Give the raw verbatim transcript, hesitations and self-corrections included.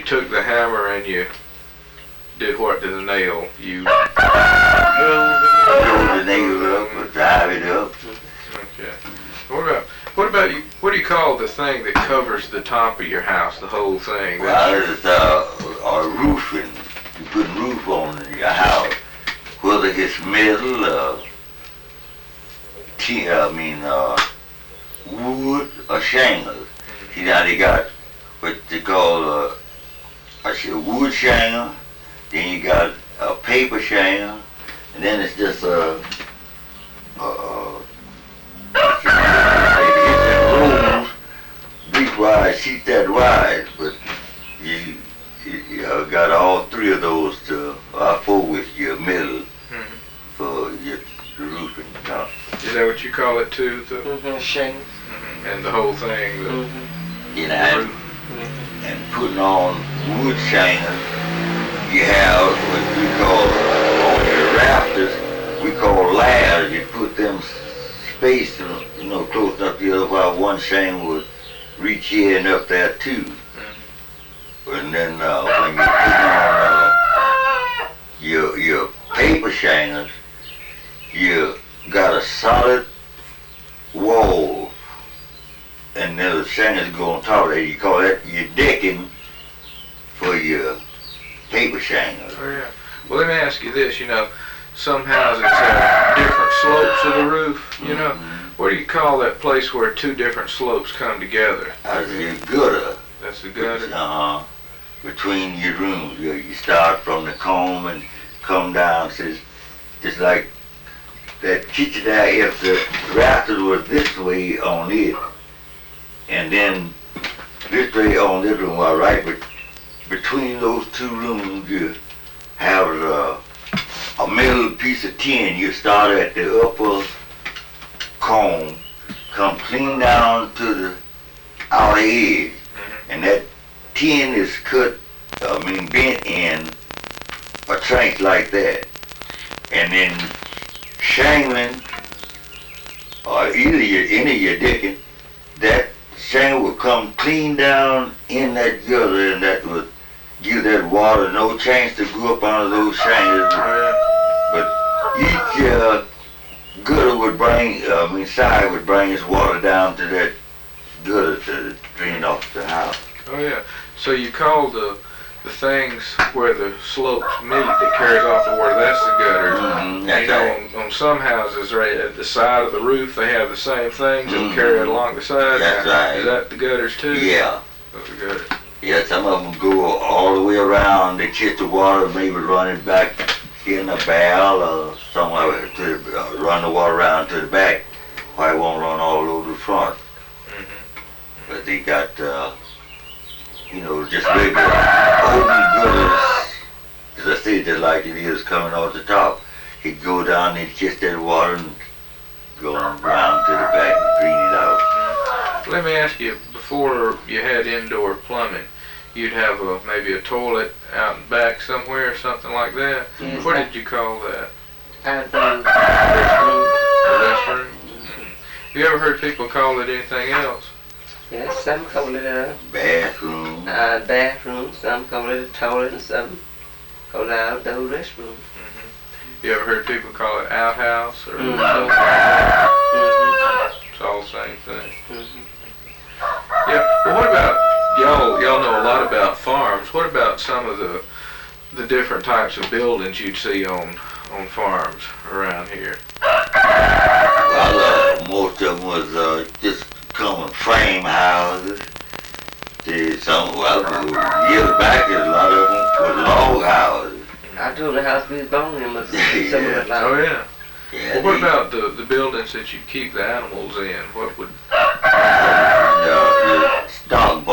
took the hammer and you did what to the nail? You Roll the nail up or drive it up. Okay. What about what about you? What do you call the thing that covers the top of your house, the whole thing? Well, it's uh, a roofing. You put roof on your house, whether it's metal, uh, tin, I mean, uh, wood or shingles. See now they got what they call uh, a sh- wood shingle. Then you got a paper shingle, and then it's just a. Uh, rolls, big wide, sheet that wide, but you, you, you uh, got all three of those to, uh, four with your middle Mm-hmm. for your roofing. You know? Is that what you call it too? The Mm-hmm. Shingles. mm-hmm. And the whole thing, the, Mm-hmm. You know, the and, roof. Mm-hmm. and putting on wood shingles, you have what we call uh, on your rafters, we call ladders. You put them spaced, you know, close enough together while one shingle would reach here and up there too. Mm-hmm. And then uh, when you put on uh, your your paper shingles, you got a solid wall, and then the shingles go on top of that. You call that your decking for your paper shingles. Oh yeah. Well, let me ask you this. You know, some houses have different slopes of the roof. You know, Mhm. what do you call that place where two different slopes come together? That's your gutter. That's the gutter. Uh-huh. Between your rooms, you, you start from the comb and come down. So it's just like that kitchen there. If the rafters were this way on it, and then this way on this room, all right, but between those two rooms, you have uh, a middle piece of tin. You start at the upper comb, come clean down to the outer edge, and that tin is cut, I mean bent in a trench like that, and then shingling, or either your, any of your decking, that shingle will come clean down in that gutter, and that would give that water no chance to go up under those shingles. But each uh, gutter would bring, I mean side would bring its water down to that gutter to drain off the house. Oh yeah. So you call the the things where the slopes meet that carries off the water, that's the gutters. Mhm, And that's you know, right. on, on some houses, right at the side of the roof, they have the same things that'll Mhm. carry it along the side. That's Now, right. Is that the gutters too? Yeah, That's the gutters. yeah. Some of them go all the way around. They catch the water, maybe run it back in a barrel or somewhere to uh, run the water around to the back. Why it won't run all over the front? Mm-hmm. But they got, uh, you know, just regular open gutters. As I said, just like it is coming off the top. He'd go down and catch that water and go on around to the back and clean it out. Let me ask you, before you had indoor plumbing, you'd have a, maybe a toilet out and back somewhere or something like that. Yes, What I- did you call that? I've done restroom. The restroom? Mhm. You ever heard people call it anything else? Yes, some call it a Bathroom. uh, bathroom, some call it a toilet, and some call it an outdoor restroom. Mm-hmm. You ever heard people call it outhouse or Mhm. something like that? Mm-hmm. It's all the same thing. Mm-hmm. Yeah. Well, what about y'all? Y'all know a lot about farms. What about some of the the different types of buildings you'd see on on farms around here? Well, uh, most of them was uh, just common frame houses. See, some, well, years back, a lot of them were log houses. I told the house we was born in was some of it like. Oh yeah. Yeah, Well, what they- about the the buildings that you keep the animals in? What would? uh, the stock